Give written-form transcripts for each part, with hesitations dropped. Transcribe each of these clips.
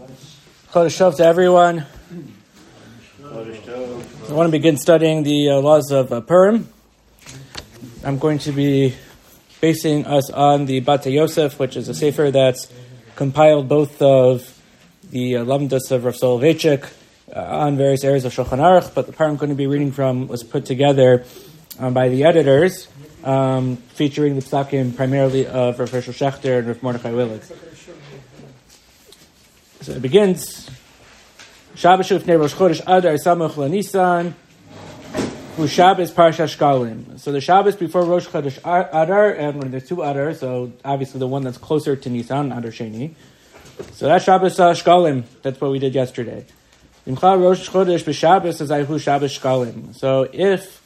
Chodesh Tov to everyone. I want to begin studying the laws of Purim. I'm going to be basing us on the Bate Yosef, which is a sefer that's compiled both of the Lamdas of Rav Soloveitchik on various areas of Shulchan Aruch, but the part I'm going to be reading from was put together by the editors, featuring the psakim primarily of Rav Hershel Schachter and Rav Mordechai Willig. So it begins. Shabbos Shufnei Rosh Chodesh Adar Samuch LaNisan Hu Shabbos Parsha Shkalim. So the Shabbos before Rosh Chodesh Adar, and when there's two Adar, so obviously the one that's closer to Nisan, Adar Sheni. So that's Shabbos Shkalim. That's what we did yesterday. Imcha Rosh Chodesh b'Shabbos Azayhu Shabbos Shkalim. So if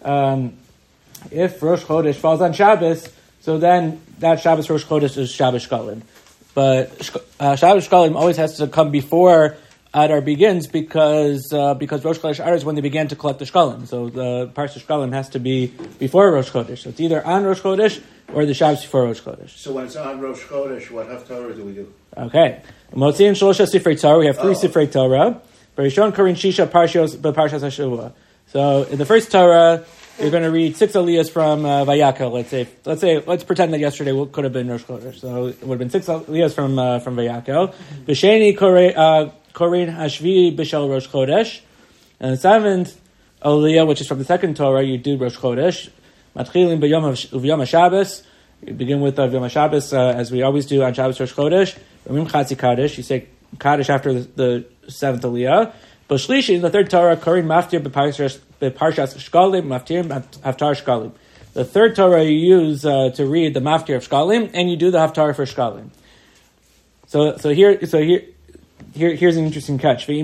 Rosh Chodesh falls on Shabbos, so then that Shabbos Rosh Chodesh is Shabbos Shkalim. But Shabbos Shkalim always has to come before Adar begins because Rosh Chodesh Adar is when they began to collect the Shkalim. So the Parsha Shkalim has to be before Rosh Chodesh. So it's either on Rosh Chodesh or the Shabbos before Rosh Chodesh. So when it's on Rosh Chodesh, what Haftarah do we do? Okay. Motziin Shlosha Sifrei Torah. We have three Sifrei Torah. Bereshon Korin Shisha Parshas Hashavua. So in the first Torah, you're going to read 6 aliyahs from Vayakel. Let's pretend that yesterday could have been Rosh Chodesh. So it would have been 6 aliyahs from Vayakel. B'Sheni Korin Hashvi B'Shel Rosh Chodesh. And the 7th aliyah, which is from the second Torah, you do Rosh Chodesh. Matchilim B'Yom HaShabbos. You begin with Yom HaShabbos, as we always do on Shabbos Rosh Chodesh. Ramim Chatzi Kaddish. You say Kaddish after the 7th aliyah. B'Shlishi, in the third Torah, Korin Maftir B'Parshas Shkalim, Maftir Haftar Shkalim. The third Torah you use to read the Maftir of Shkalim, and you do the Haftar for Shkalim. So here's an interesting catch. So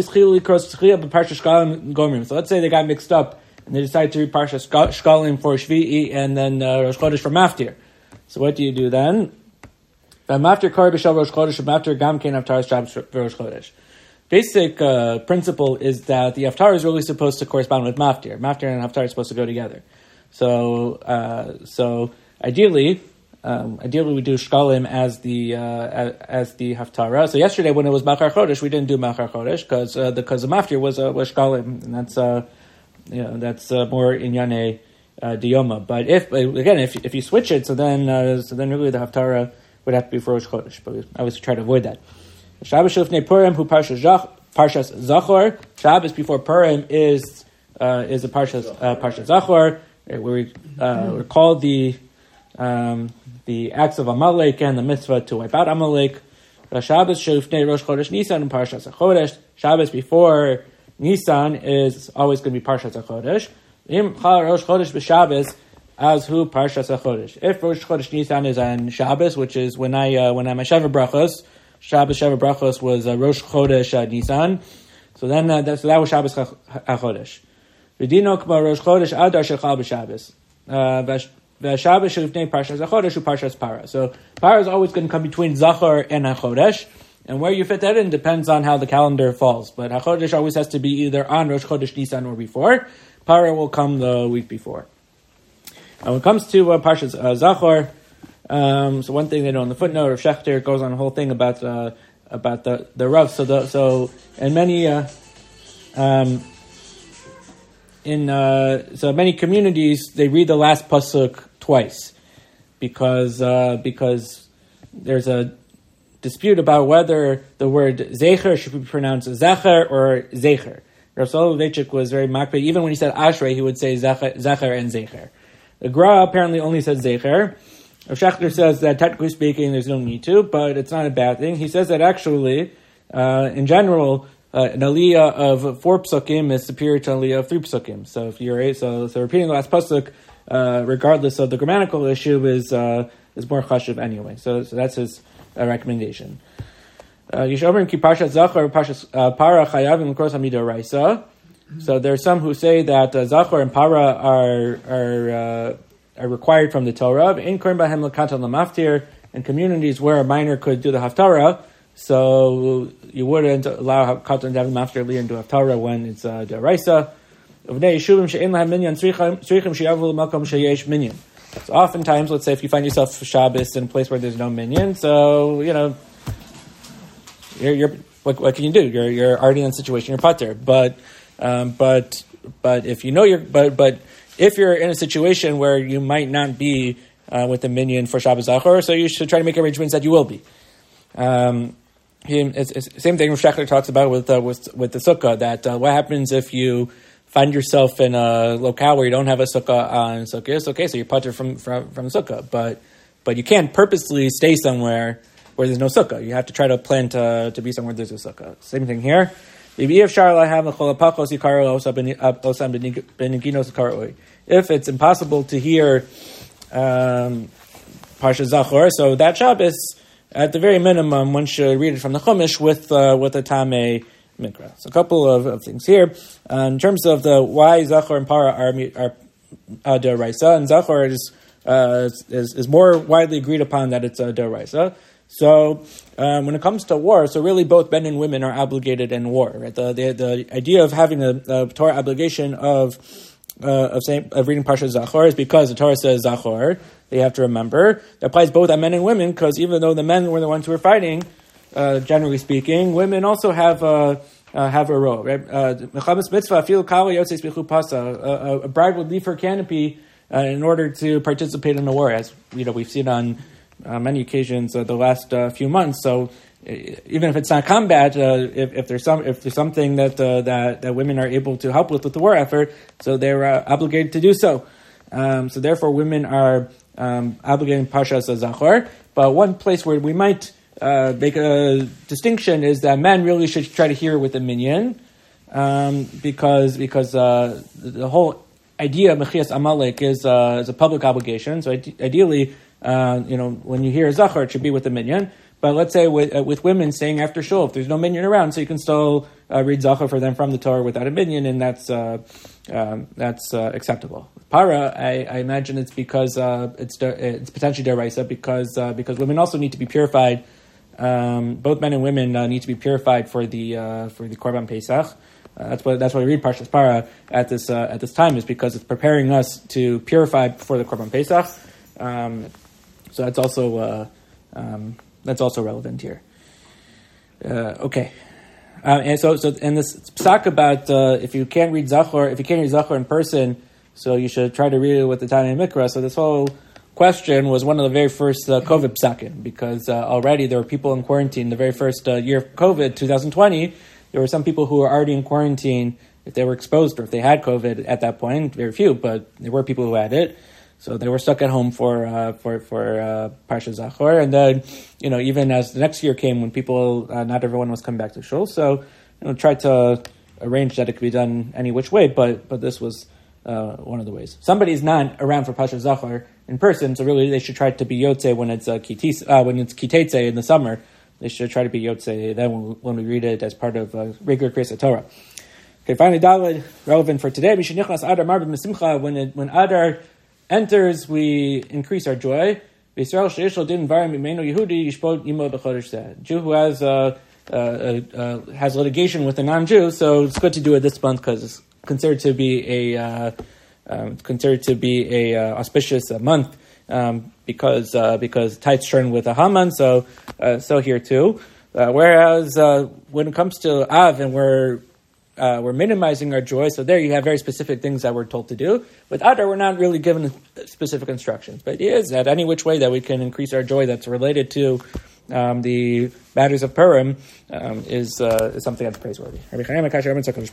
let's say they got mixed up, and they decided to read Parshas Shkalim for Shvi'i, and then Rosh Chodesh for Maftir. So what do you do then? Maftir Kor B'Shel Rosh Chodesh, Maftir Gam Kein Haftar Shabbos for Rosh Chodesh. Basic principle is that the Haftar is really supposed to correspond with Maftir. Maftir and Haftar are supposed to go together. So ideally we do Shkalim as the Haftarah. So yesterday when it was Machar Chodesh, we didn't do Machar Chodesh because the Maftir was Shkalim, and that's more Inyane Diyoma. But if you switch it, so then really the Haftarah would have to be for Rosh Chodesh. But I always try to avoid that. Shabbos Shufnei Purim Hu Parshas Zachor. Shabbos before Purim is a Parshas Zachor, where we recall the acts of Amalek and the mitzvah to wipe out Amalek. Shabbos Shufnei Rosh Chodesh Nisan and Parshas HaChodesh. Shabbos before Nisan is always going to be Parshas HaChodesh. Im Chal Rosh Chodesh b'Shabbos as hu Parshas HaChodesh. If Rosh Chodesh Nisan is on Shabbos, which is when I'm Sheva Brachos. Shabbos Sheva Brachos was Rosh Chodesh Nisan, so then that was Shabbos HaChodesh. V'dino k'ma Rosh Chodesh Adar shechal b'Shabbos. V'Shabbos shelifnei Parshas HaChodesh hu Parshas Para. So Para is always going to come between Zachor and HaChodesh, and where you fit that in depends on how the calendar falls. But HaChodesh always has to be either on Rosh Chodesh Nisan or before. Para will come the week before. And when it comes to Parshas Zachor, so one thing they know in the footnote of Schechter goes on a whole thing about the Rav. So many communities they read the last pasuk twice because there's a dispute about whether the word zecher should be pronounced zecher or zecher. Rav Soloveitchik was very makbid. Even when he said ashrei, he would say zecher and zecher. The Gra apparently only said zecher. Rav Schechter says that technically speaking, there's no need to, but it's not a bad thing. He says that actually, in general, an aliyah of 4 psukim is superior to an aliyah of 3 psukim. So if you're so repeating the last pasuk, regardless of the grammatical issue, is more chashuv anyway. So that's his recommendation. Yishomrim ki Parshat Zachor Parshat Para chayavim l'kros hamidoraisa. So there are some who say that Zachor and Para are required from the Torah. In Korin Bahem L'Katan L'Maftir, in communities where a minor could do the Haftarah, so you wouldn't allow Katan to have the Maftir Li and do Haftarah when it's Deraisa. So oftentimes, let's say if you find yourself Shabbos in a place where there's no minyan, so what can you do? You're already in a situation, you're pater. But if you know but if you're in a situation where you might not be with the minyan for Shabbos Zachor, so you should try to make arrangements that you will be. It's same thing Rav Shechler talks about with the sukkah, that what happens if you find yourself in a locale where you don't have a sukkah on sukkah. Okay, so you're pater from sukkah, but you can't purposely stay somewhere where there's no sukkah. You have to try to plan to be somewhere there's a sukkah. Same thing here. If it's impossible to hear Parsha Zachor, so that Shabbos, at the very minimum, one should read it from the Chumash with a Tamei Mikra. So a couple of things here. In terms of the why Zachor and Para are D'Oraisa, and Zachor is more widely agreed upon that it's D'Oraisa. So when it comes to war, so really both men and women are obligated in war. Right? The idea of having a Torah obligation of reading Parsha Zachor is because the Torah says Zachor. They have to remember that applies both on men and women, because even though the men were the ones who were fighting, generally speaking, women also have a role. Right? A bride would leave her canopy in order to participate in the war, as we've seen on many occasions the last few months. So even if it's not combat, if there's something that women are able to help with the war effort, so they're obligated to do so. So therefore, women are obligated in Parshas Zachor. But one place where we might make a distinction is that men really should try to hear with the minyan, because the whole idea of Mechias Amalek is a public obligation. So ideally, when you hear Zachor, it should be with the minyan. But let's say with women saying after shul, if there's no minyan around, so you can still read Zachor for them from the Torah without a minyan, and that's acceptable. Para, I imagine it's because it's potentially D'Oraisa, because women also need to be purified. Both men and women need to be purified for the Korban Pesach. That's why we read Parshas Para at this time, is because it's preparing us to purify before the Korban Pesach. So that's also relevant here. Okay, and so this psak about if you can't read Zachor in person, so you should try to read it with the Tanei Mikra. So this whole question was one of the very first COVID psakim, because already there were people in quarantine. The very first year of COVID, 2020, there were some people who were already in quarantine if they were exposed or if they had COVID at that point. Very few, but there were people who had it. So they were stuck at home for Parsha Zachor, and then even as the next year came, when people not everyone was coming back to shul, so tried to arrange that it could be done any which way, but this was one of the ways. Somebody's not around for Parsha Zachor in person, so really they should try to be Yotze when it's Kitetze in the summer. They should try to be Yotze then when we read it as part of regular Kriyas Torah. Okay, finally, Daled, relevant for today. When Adar enters, we increase our joy. A Jew who has litigation with a non-Jew, so it's good to do it this month because it's considered to be a auspicious month, because tights turn with a Haman. So here too. Whereas when it comes to Av, and we're minimizing our joy, so there you have very specific things that we're told to do. With Adar, we're not really given specific instructions, but it is that any which way that we can increase our joy that's related to the matters of Purim is something that's praiseworthy.